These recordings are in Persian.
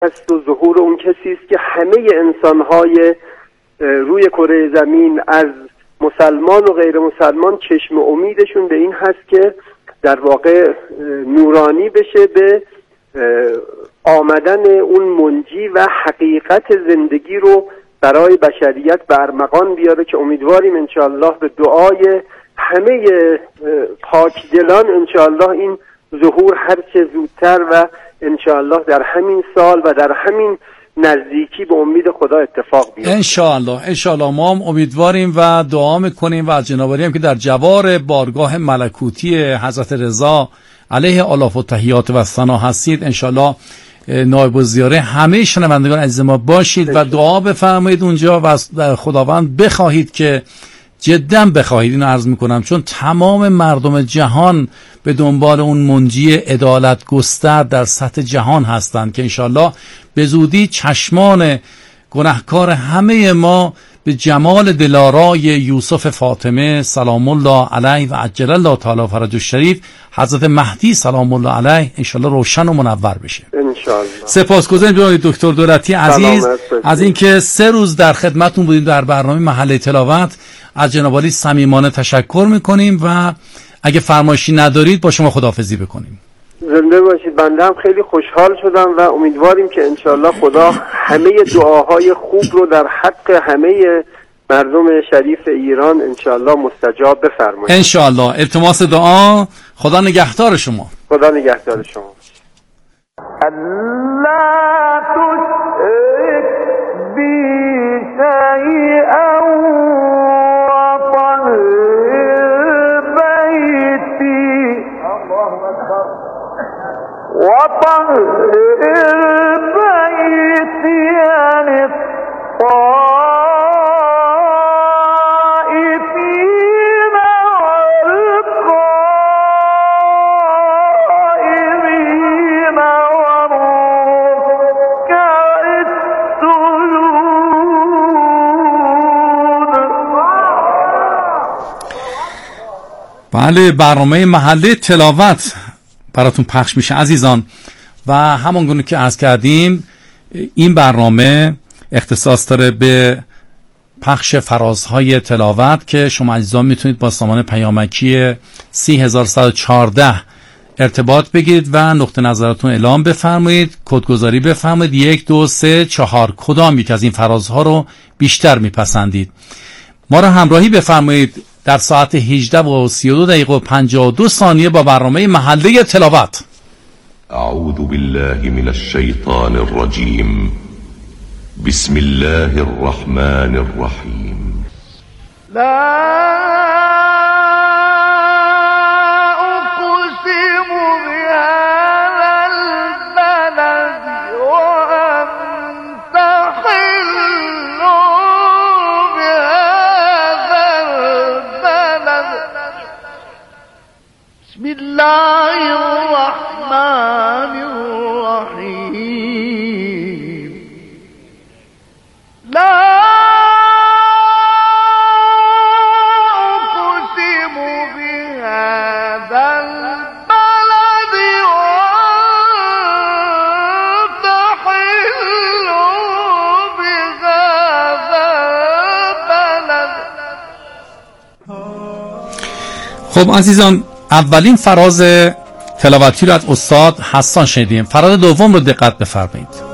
هست و ظهور اون کسی است که همه انسان‌های روی کره زمین از مسلمان و غیر مسلمان چشم امیدشون به این هست که در واقع نورانی بشه به آمدن اون منجی و حقیقت زندگی رو برای بشریت برمغان بیاره که امیدواریم انشاءالله به دعای همه پاکدلان انشاءالله این ظهور هرچه زودتر و انشاءالله در همین سال و در همین نزدیکی به امید خدا اتفاق بیفته. انشاءالله ما هم امیدواریم و دعا میکنیم و از جناب عالی هم که در جوار بارگاه ملکوتی حضرت رضا علیه آلاف و تحیات و ثنا هستید. انشاءالله نایب الزیاره همه شنوندگان عزیز ما باشید و دعا بفرمایید اونجا و از خداوند بخواهید که جدا بخواهید، اینو عرض میکنم، چون تمام مردم جهان به دنبال اون منجی عدالت گستر در سطح جهان هستند که انشالله به زودی چشمان گناهکار همه ما به جمال دلارای یوسف فاطمه سلام الله علیه و عجل الله تعالی فرجه الشریف حضرت مهدی سلام الله علیه انشالله روشن و منور بشه انشالله. سپاسگزارم جناب دکتر دولتی عزیز از اینکه 3 روز در خدمتتون بودیم در برنامه محله تلاوت. از جناب عالی صمیمانه تشکر میکنیم و اگه فرمایشی ندارید با شما خداحافظی بکنیم. زنده باشید. بنده هم خیلی خوشحال شدم و امیدواریم که انشالله خدا همه دعاهای خوب رو در حق همه مردم شریف ایران انشالله مستجاب بفرمایید. انشالله. التماس دعا. خدا نگهدار شما. خدا نگهدار شما. الله تشرک بی شیئا وطهر بيتي عن الطائفين والقائمين والركع السجود. بله، برنامه محله تلاوت براتون پخش میشه عزیزان و همانگونه که عرض کردیم این برنامه اختصاص داره به پخش فرازهای تلاوت که شما عزیزان میتونید با سامان پیامکی 3114 ارتباط بگیرید و نقطه نظرتون اعلام بفرمایید، کدگذاری بفرمایید 1 2 3 4 کدام یک از این فرازها رو بیشتر میپسندید. ما را همراهی بفرمایید در ساعت 18:32 با برنامه محله تلاوت. اعوذ بالله من الشیطان الرجیم. بسم الله الرحمن الرحیم. بسم الله الرحمن الرحيم. لا أقسم بهذا البلد وأنت حل بهذا البلد. خب عزیزان، اولین فراز تلاوتی رو از استاد حسان شنیدیم. فراز دوم رو دقت بفرمایید.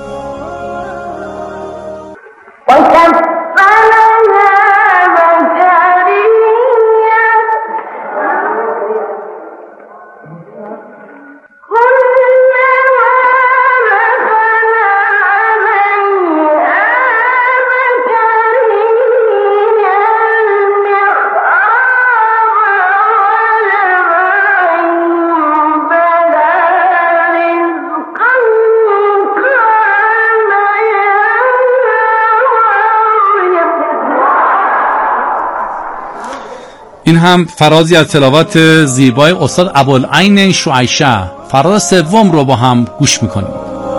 این هم فرازی از تلاوت زیبای استاد ابوالعین شعیشه. فراز سوم رو با هم گوش میکنیم.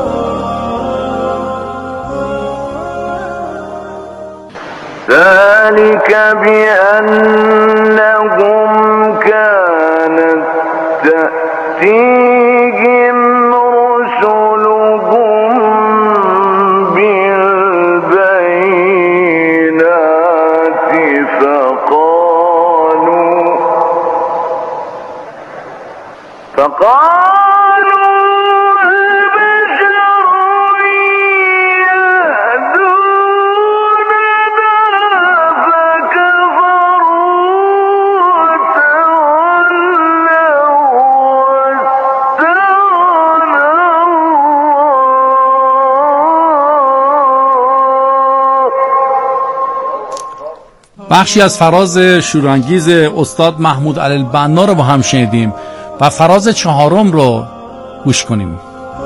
ذلك بأنهم كانت تأتيهم رسلهم بخشی از فراز شورانگیز استاد محمود علی البنا رو با هم شنیدیم و فراز چهارم رو گوش کنیم.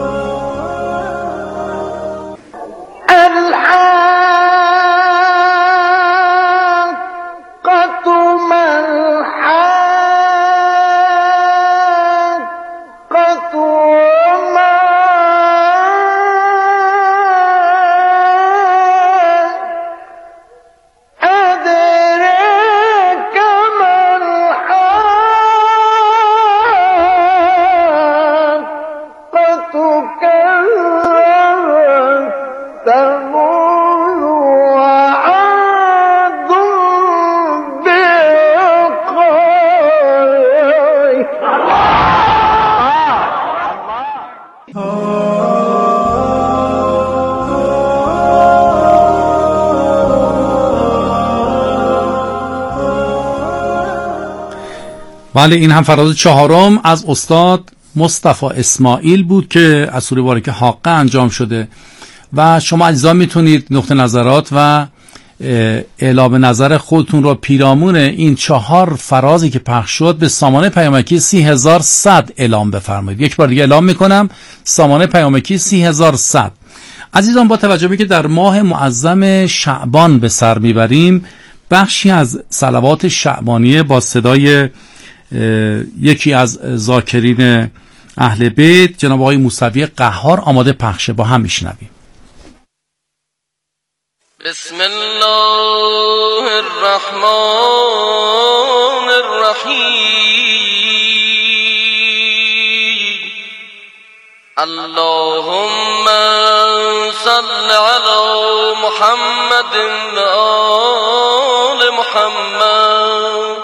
بله، این هم فراز چهارم از استاد مصطفی اسماعیل بود که از سوره بارکه حاقه انجام شده و شما عزیزان میتونید نقطه نظرات و اعلام نظر خودتون رو پیرامون این 4 فرازی که پخش شد به سامانه پیامکی 3100 اعلام بفرمایید. یک بار دیگه اعلام میکنم، سامانه پیامکی 3100. عزیزان، با توجه به که در ماه معظم شعبان به سر میبریم، بخشی از صلوات شعبانیه با صدای یکی از ذاکرین اهل بیت جناب آقای موسوی قهار آماده پخشه، با هم میشنویم. بسم الله الرحمن الرحیم. اللهم صل علی محمد و آل محمد.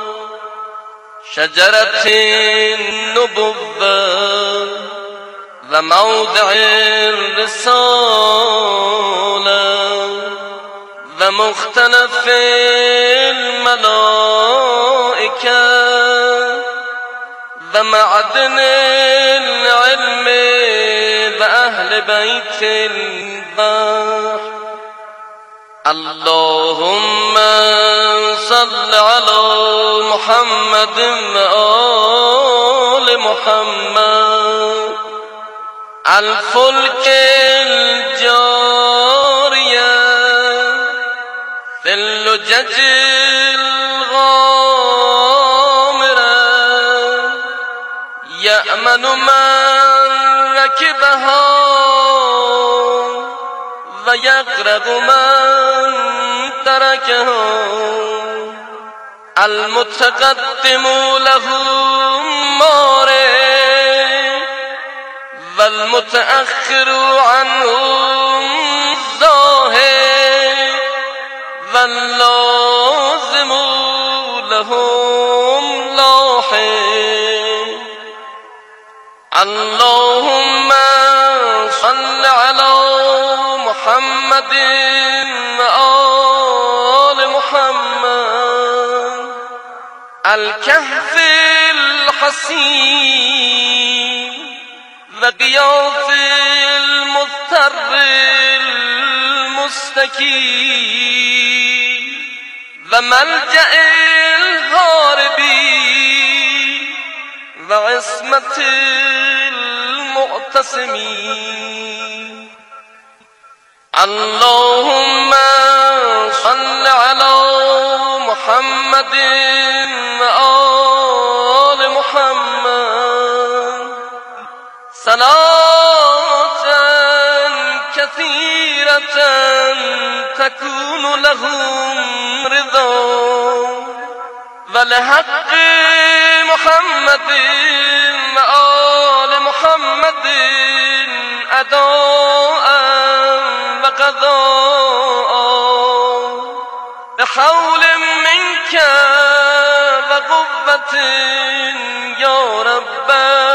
شجرة النبوة و موضع الرسالة و مختلف الملائكة و معدن العلم و اهل بیت البحر. اللهم صل على محمد و آل محمد. الفلك الجارية في اللجج الغامرة يأمن من ركبها و یغرق من ترکها. المتقدم له مارد و المتأخر عنه زاهد و اللازم لهم لاحق. اللهم صل على محمد و آل محمد. الكهف الحصين و غیاث المضطر المستكين و ملجأ الهاربين و عصمت المعتصمين. اللهم صل على محمد و آل محمد. صلاة كثيرة تكون لهم رضا ولحق محمد و آل محمد أداء و قضاء بحول منك و قوة یا رب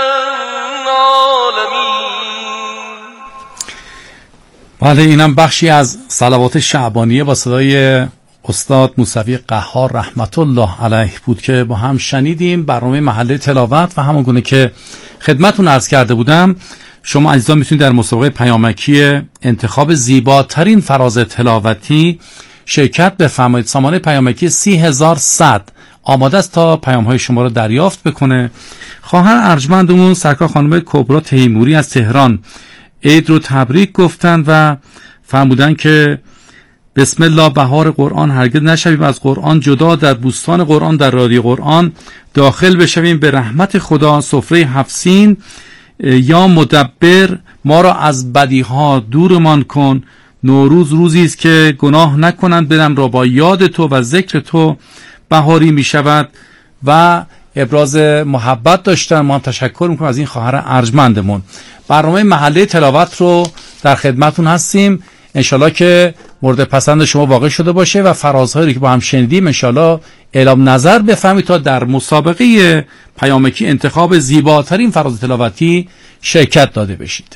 العالمین. بله، اینم بخشی از صلوات شعبانیه با صدای استاد موسوی قهار رحمت الله علیه بود که با هم شنیدیم. برنامه محله تلاوت و همون گونه که خدمتون عرض کرده بودم، شما عزیزان میتونید در مسابقه پیامکی انتخاب زیباترین فراز تلاوتی شرکت بفرمایید. سامانه پیامکی 30100 آماده است تا پیام‌های شما رو دریافت بکنه. خواهر ارجمندمون سرکار خانم کبرا تیموری از تهران عید رو تبریک گفتن و فرمودن که بسم الله بهار قرآن هرگز نشویم از قرآن جدا، در بوستان قرآن در رادیو قرآن داخل بشویم، به رحمت خدا سفره 7 سین یا مدبر ما را از بدیها دورمان کن. نوروز روزی است که گناه نکنند دلم را با یاد تو و ذکر تو بهاری می شود و ابراز محبت داشتن. ما هم تشکر میکنم از این خواهر ارجمندمون. برنامه محله تلاوت رو در خدمتون هستیم، انشالله که مورد پسند شما واقع شده باشه و فرازهایی که با هم شنیدیم انشالله اعلام نظر بفهمید تا در مسابقه پیامکی انتخاب زیباترین فراز تلاوتی شرکت داده بشید.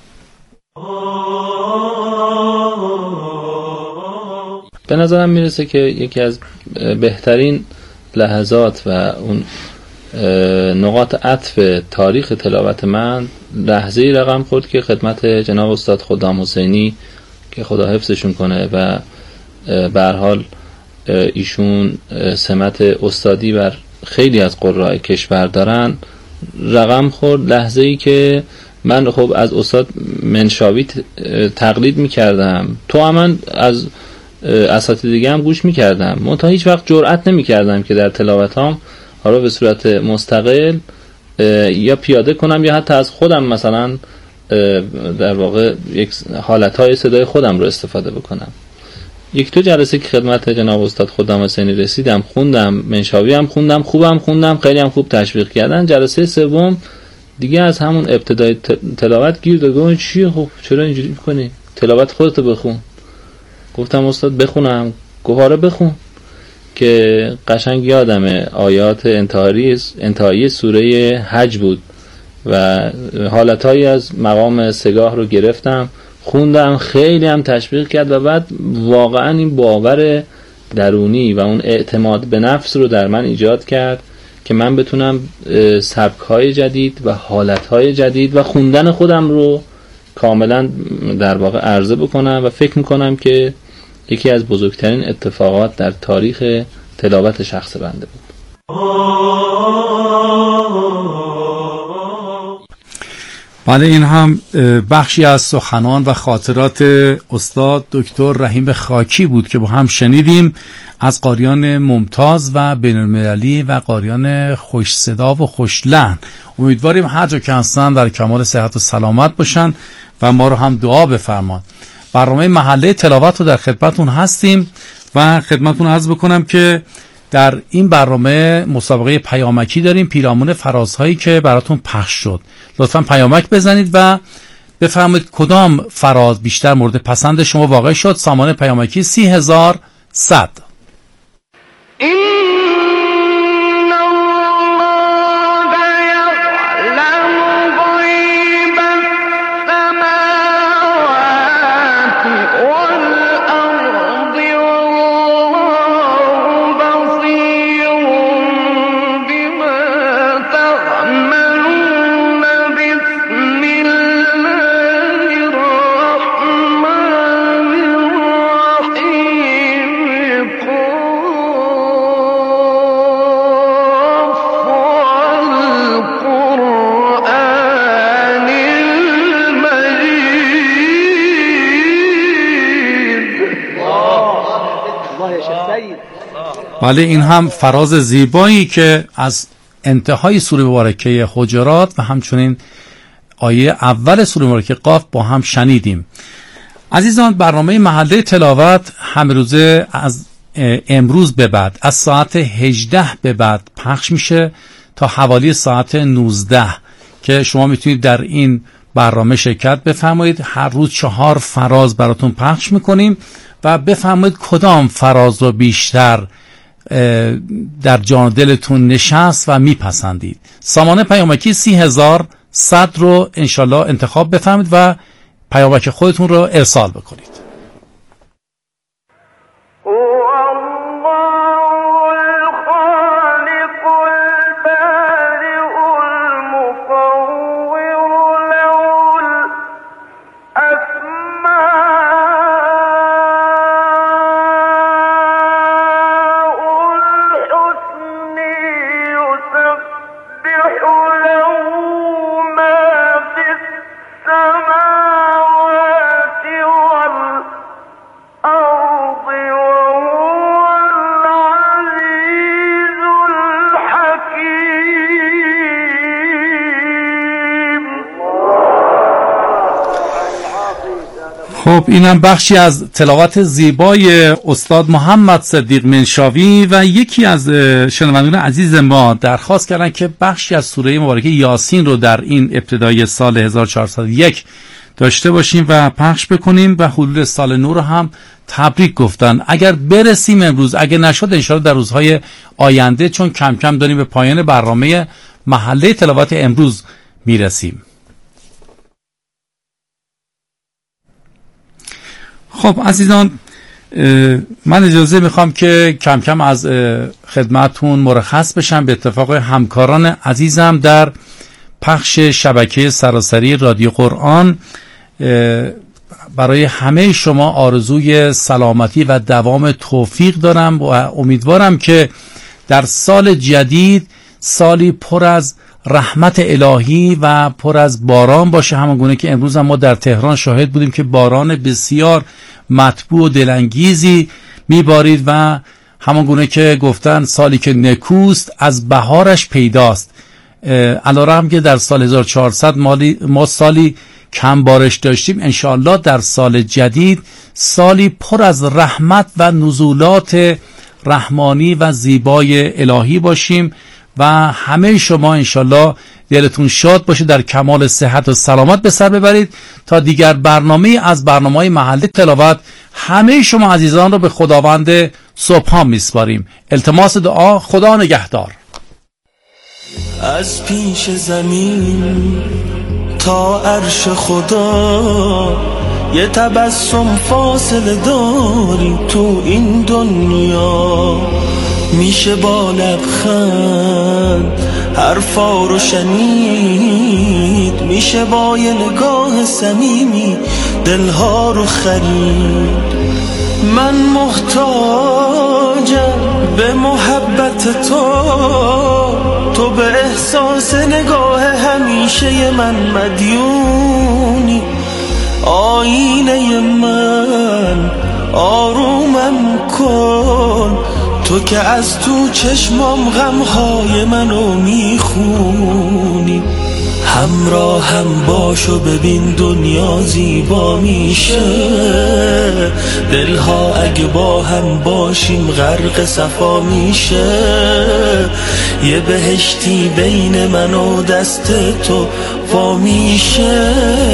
به نظرم میرسه که یکی از بهترین لحظات و اون نقاط عطف تاریخ تلاوت من لحظه‌ای رقم خورد که خدمت جناب استاد خدام حسینی که خدا حفظشون کنه و به هر حال ایشون سمت استادی بر خیلی از قرای کشور دارن رقم خورد. لحظه‌ای که من خب از استاد منشاوی تقلید میکردم، تو من از اساتید دیگه هم گوش میکردم، منتها هیچ وقت جرئت نمیکردم که در تلاوتام حالا به صورت مستقل یا پیاده کنم یا حتی از خودم مثلا در واقع یک حالتهای صدای خودم رو استفاده بکنم. یک دو جلسه که خدمت جناب استاد خدام حسینی رسیدم خوندم، منشاوی هم خوندم، خوبم خوندم، خیلی هم خوب تشویق کردن. جلسه سوم دیگه از همون ابتدای تلاوت گیر دادم، چیه خب چرا اینجوری میکنی؟ تلاوت خودتو بخون. گفتم استاد بخونم، گوهاره بخون، که قشنگ یادمه آیات انتهایی سوره حج بود و حالتهایی از مقام سگاه رو گرفتم خوندم، خیلی هم تشویق کرد و بعد واقعا این باور درونی و اون اعتماد به نفس رو در من ایجاد کرد که من بتونم سبک‌های جدید و حالت‌های جدید و خوندن خودم رو کاملا در واقع عرضه بکنم و فکر میکنم که یکی از بزرگترین اتفاقات در تاریخ تلاوت شخص بنده بود. بله، این هم بخشی از سخنان و خاطرات استاد دکتر رحیم خاکی بود که با هم شنیدیم از قاریان ممتاز و بین‌المللی و قاریان خوش صدا و خوش لحن. امیدواریم هر جا که هستن در کمال صحت و سلامت باشن و ما رو هم دعا بفرمان. برنامه محله تلاوت رو در خدمتون هستیم و خدمتون عرض بکنم که در این برنامه مسابقه پیامکی داریم، پیرامون فرازهایی که براتون پخش شد. لطفاً پیامک بزنید و بفرمایید کدام فراز بیشتر مورد پسند شما واقع شد. سامانه پیامکی 30100. بله، این هم فراز زیبایی که از انتهای سوره مبارکه حجرات و همچنین آیه اول سوره مبارکه قاف با هم شنیدیم. عزیزان، برنامه محله تلاوت همروزه از امروز به بعد از ساعت 18 به بعد پخش میشه تا حوالی ساعت 19 که شما میتونید در این برنامه شرکت بفرمایید. هر روز 4 فراز براتون پخش میکنیم و بفرمایید کدام فراز رو بیشتر در جان دلتون نشست و میپسندید. سامانه پیامکی 30100 رو انشالله انتخاب بفرمایید و پیامک خودتون رو ارسال بکنید. خب اینم بخشی از تلاوت زیبای استاد محمد صدیق منشاوی و یکی از شنوندگان عزیز ما درخواست کردن که بخشی از سوره مبارکه یاسین رو در این ابتدای سال 1401 داشته باشیم و پخش بکنیم و حلول سال نو رو هم تبریک گفتن. اگر برسیم امروز، اگر نشد انشاءالله در روزهای آینده، چون کم کم داریم به پایان برنامه محله تلاوت امروز میرسیم. خب عزیزان، من اجازه میخوام که کم کم از خدمتون مرخص بشم. به اتفاق همکاران عزیزم در پخش شبکه سراسری رادیو قرآن، برای همه شما آرزوی سلامتی و دوام توفیق دارم و امیدوارم که در سال جدید سالی پر از رحمت الهی و پر از باران باشه، همانگونه که امروز هم ما در تهران شاهد بودیم که باران بسیار مطبوع و دلانگیزی میبارید و همانگونه که گفتن سالی که نکوست از بهارش پیداست. علیرغم که در سال 1400 ما سالی کم بارش داشتیم، انشاءالله در سال جدید سالی پر از رحمت و نزولات رحمانی و زیبای الهی باشیم و همه شما انشاءالله دلتون شاد باشه، در کمال صحت و سلامت به سر ببرید تا دیگر برنامه از برنامه‌های محله تلاوت همه شما عزیزان رو به خداوند سبحان میسپاریم. التماس دعا. خدا نگهدار. از پیش زمین تا عرش خدا یه تبسم فاصله داری تو این دنیا، میشه با لبخند حرفا رو شنید، میشه با یه نگاه صمیمی دلها رو خرید. من محتاجم به محبت تو به احساس نگاه همیشه من مدیونی. آینه من آرومم کن، تو که از تو چشمام غمهای منو میخونی. همراهم باش و ببین دنیا زیبا میشه، دلها اگه با هم باشیم غرق صفا میشه. یه بهشتی بین من و دست تو وا میشه.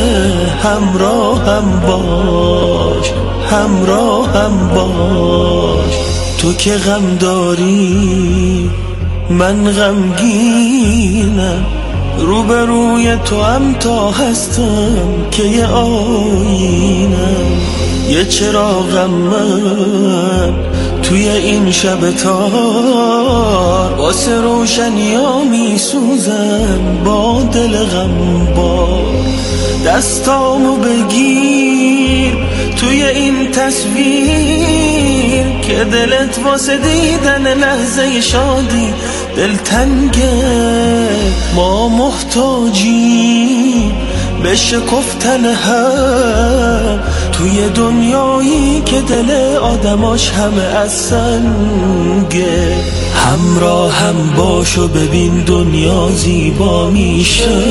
همراهم باش، همراهم باش. تو که غم داری من غمگینم، روبروی تو هم تا هستم که یه آینم. یه چراغم من توی این شب تار، واسه روشنیا میسوزم با دل غمبار. دستامو بگیر توی این تصویر که دلت واسه دیدن لحظه شادی دلتنگه. ما محتاجیم به شکفتن هم توی دنیایی که دل آدماش همه از سنگه. همراهم باش و ببین دنیا زیبا میشه،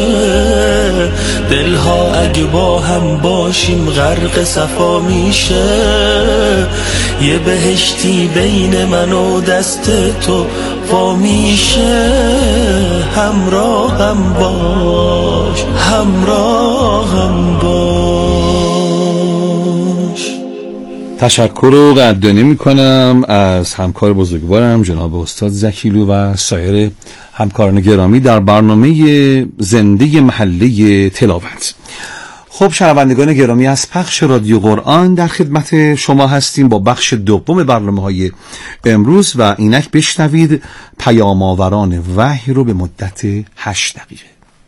دلها اگه با هم باشیم غرق صفا میشه. یه بهشتی بین من و دست تو وا میشه. همراهم باش، همراهم باش. تشکر و قدردانی میکنم از همکار بزرگوارم جناب استاد زکیلو و سایر همکاران گرامی در برنامه زنده محله تلاوت. خب شنوندگان گرامی، از پخش رادیو قرآن در خدمت شما هستیم با بخش دوم برنامه‌های امروز و اینک بشنوید پیام آوران وحی رو به مدت 8 دقیقه.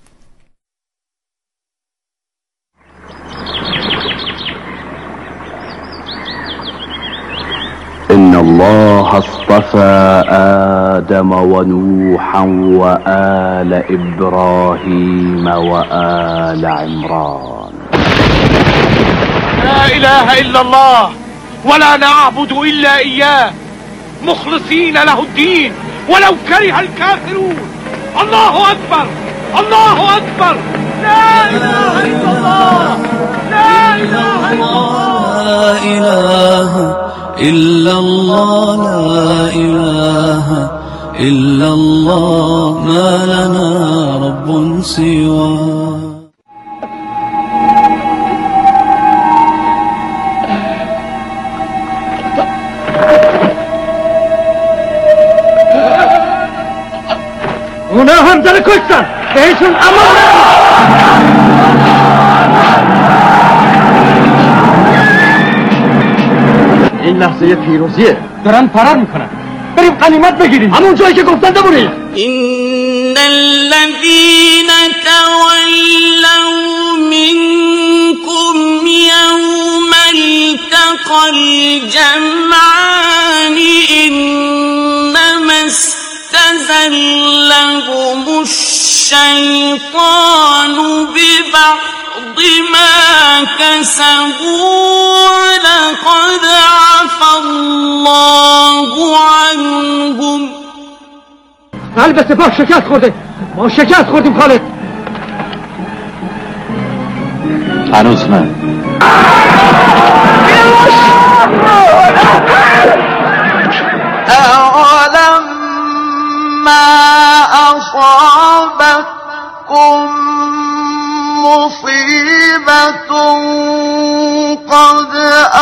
إن الله اصطفى آدم ونوحا وآل إبراهيم وآل عمران. لا إله إلا الله ولا نعبد إلا إياه مخلصين له الدين ولو كره الكافرون. الله أكبر، الله أكبر. لا إله إلا الله، لا إله إلا الله. إله إلا الله لا إله إلا الله ما لنا رب سواه. اونا هم داره کشتن بهشون امان این لحظه پیروزیه دارن فرار میکنن بریم غنیمت بگیریم همون جایی که گفتن بمونیم. إن الذين تولوا منكم يوم التقى الجمعان إنما استزلهم الشيطان ببعض ما كسبوا ولقد عفى الله عنهم. قلب سپاه شکست خورده، ما شکست خوردیم خالد. هنوز نه. أولم ما أصابتكم مصيبة قد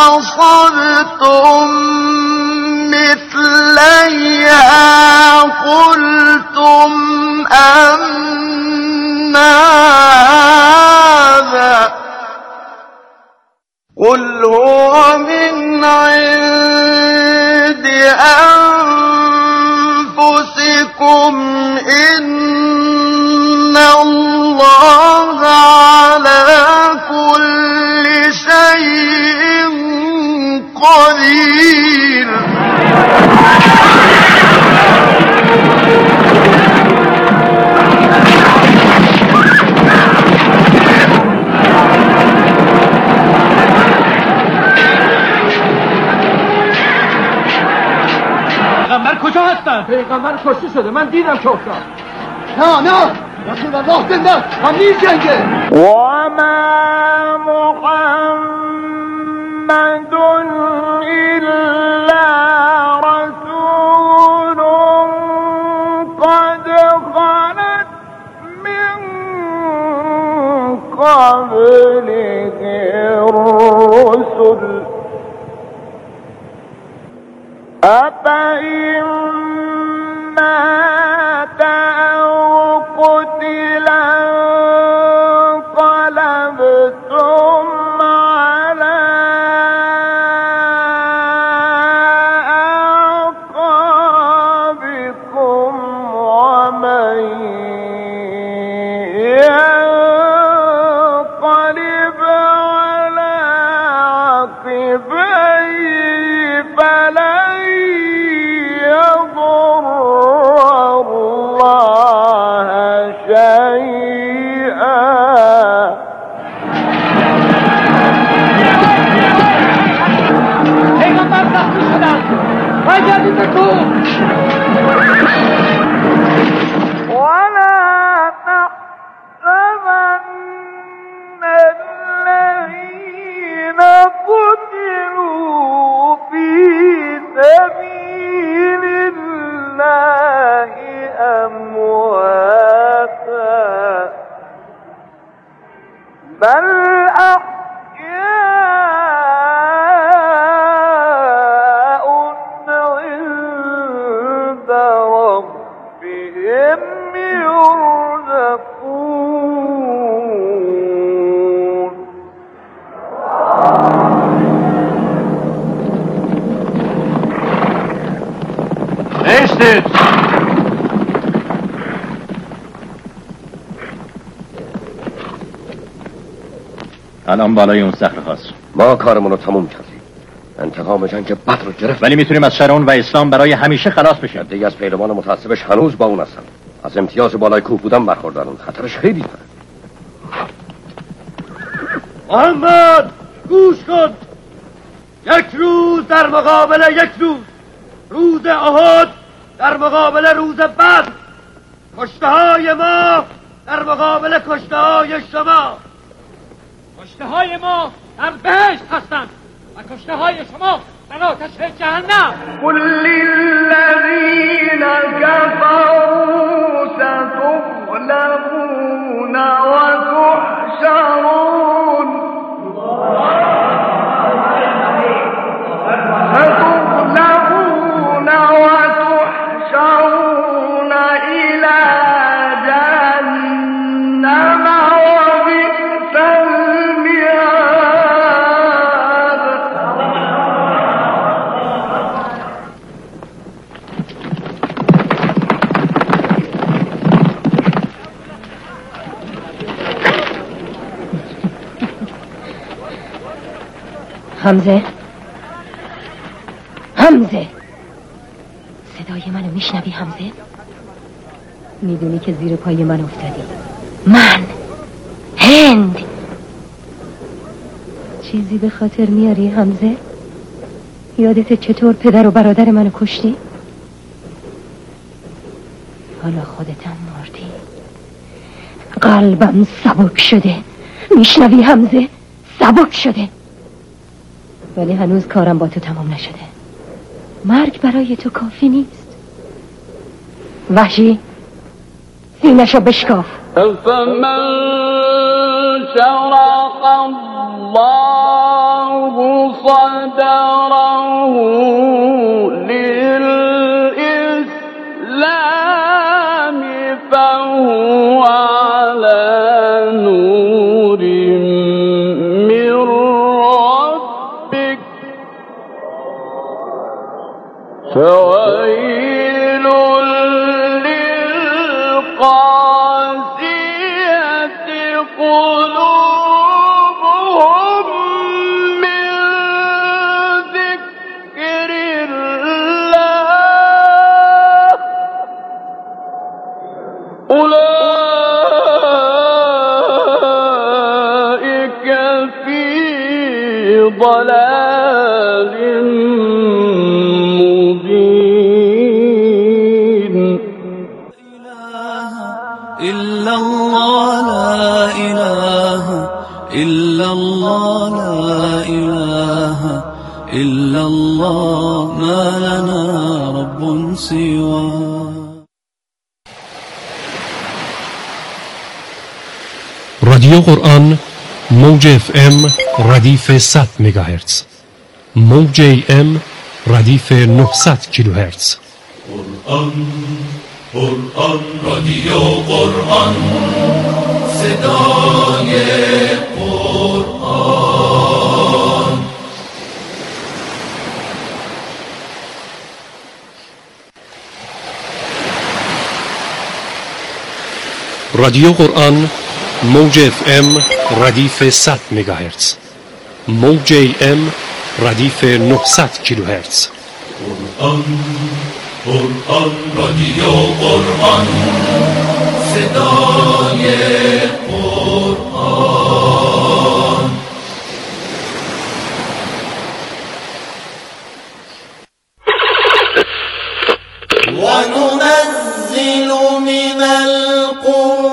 أصبتم مثليها قلتم أن هذا قل هو من عند أنفسكم إن الله على كل شيء قدير. پیغمبر کجا هستن؟ پیغمبر کشته شده، من دیدم که افتاد. نه رسول الله زنده است و می‌جنگه. و ما محمد الا رسول قد خلت من قبله الرسل أفإن مات أو قتلا انقلبتم على أعقابكم ومن ينقلب على عقبيه فلن يضر الله شيئا. پیغمبر زخمی شدن، برگردید به کوه. ولا تحسبن الذين قتلوا في سبيل الله أمواتا بل أحياء عند ربهم يرزقون. بهشتت الان بالای اون صخره هاست. ما کارمون رو تموم کردیم. انتقام جنگ بدر رو گرفت، ولی میتونیم از شر اون و اسلام برای همیشه خلاص بشیم. دیگه از پیروان متعصبش هنوز با اون هستن. از امتیاز بالای کوه بودن برخوردارن، خطرش خیلی داره. محمد گوش کن، یک روز در مقابل یک روز احد در مقابل روز بدر، کشته‌های ما در مقابل کشته‌های شما. کشته‌های ما در بهشت هستند و کشته های شما در آتش جهنم. قل للذین کفروا ستغلبون و تحشرون إلى جهنم وبئس المهاد. حمزه حمزه، صدای منو میشنوی حمزه؟ میدونی که زیر پای من افتادی؟ من هند. چیزی به خاطر میاری حمزه؟ یادت چطور پدر و برادر منو کشتی؟ حالا خودتم مردی. قلبم سبک شده، میشنوی حمزه؟ سبک شده، ولی هنوز کارم با تو تمام نشده. مرگ برای تو کافی نیست. وحشی، سینه‌شو بشکاف. فمن شرح الله صدره للإسلام فهو على نور من ربك فويل للقاسية قلوبهم من ذكر الله أولئك في ضلال مبين. إلا الله لا إله إلا الله لا إله إلا الله ما لنا رب سواه. رادیو قرآن موج FM ردیف 100 مگاهرتز، موج AM ردیف 900 کیلوهرتز. قرآن رادیو قرآن صدای قرآن. رادیو قرآن موج FM ردیف 100 مگاهرتز، موج AM ردیف 900 کیلوهرتز. قرآن رادیو قرآن صدای قرآن. وننزل من القرآن